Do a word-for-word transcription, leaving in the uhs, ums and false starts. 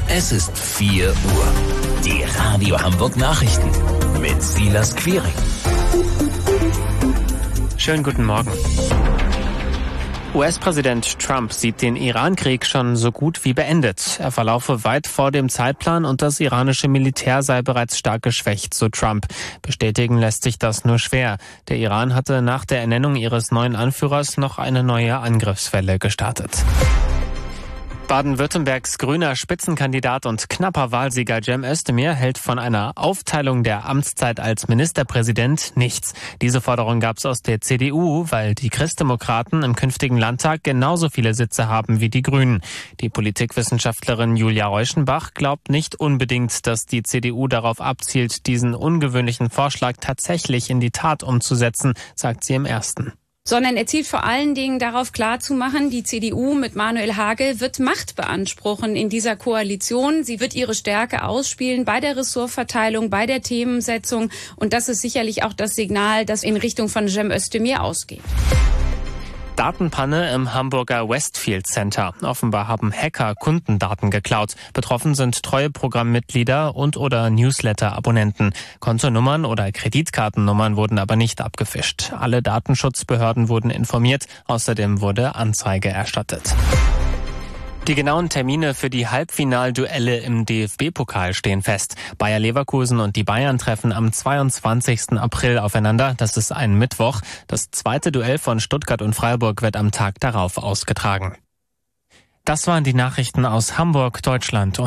Es ist vier Uhr. Die Radio Hamburg Nachrichten mit Silas Quiring. Schönen guten Morgen. U S-Präsident Trump sieht den Iran-Krieg schon so gut wie beendet. Er verlaufe weit vor dem Zeitplan und das iranische Militär sei bereits stark geschwächt, so Trump. Bestätigen lässt sich das nur schwer. Der Iran hatte nach der Ernennung ihres neuen Anführers noch eine neue Angriffswelle gestartet. Baden-Württembergs grüner Spitzenkandidat und knapper Wahlsieger Cem Özdemir hält von einer Aufteilung der Amtszeit als Ministerpräsident nichts. Diese Forderung gab es aus der C D U, weil die Christdemokraten im künftigen Landtag genauso viele Sitze haben wie die Grünen. Die Politikwissenschaftlerin Julia Reuschenbach glaubt nicht unbedingt, dass die C D U darauf abzielt, diesen ungewöhnlichen Vorschlag tatsächlich in die Tat umzusetzen, sagt sie im Ersten. Sondern er zielt vor allen Dingen darauf klarzumachen, die C D U mit Manuel Hagel wird Macht beanspruchen in dieser Koalition. Sie wird ihre Stärke ausspielen bei der Ressortverteilung, bei der Themensetzung. Und das ist sicherlich auch das Signal, das in Richtung von Cem Özdemir ausgeht. Datenpanne im Hamburger Westfield Center. Offenbar haben Hacker Kundendaten geklaut. Betroffen sind Treueprogrammmitglieder und oder Newsletter-Abonnenten. Kontonummern oder Kreditkartennummern wurden aber nicht abgefischt. Alle Datenschutzbehörden wurden informiert. Außerdem wurde Anzeige erstattet. Die genauen Termine für die Halbfinalduelle im D F B-Pokal stehen fest. Bayer Leverkusen und die Bayern treffen am zweiundzwanzigsten April aufeinander. Das ist ein Mittwoch. Das zweite Duell von Stuttgart und Freiburg wird am Tag darauf ausgetragen. Das waren die Nachrichten aus Hamburg, Deutschland und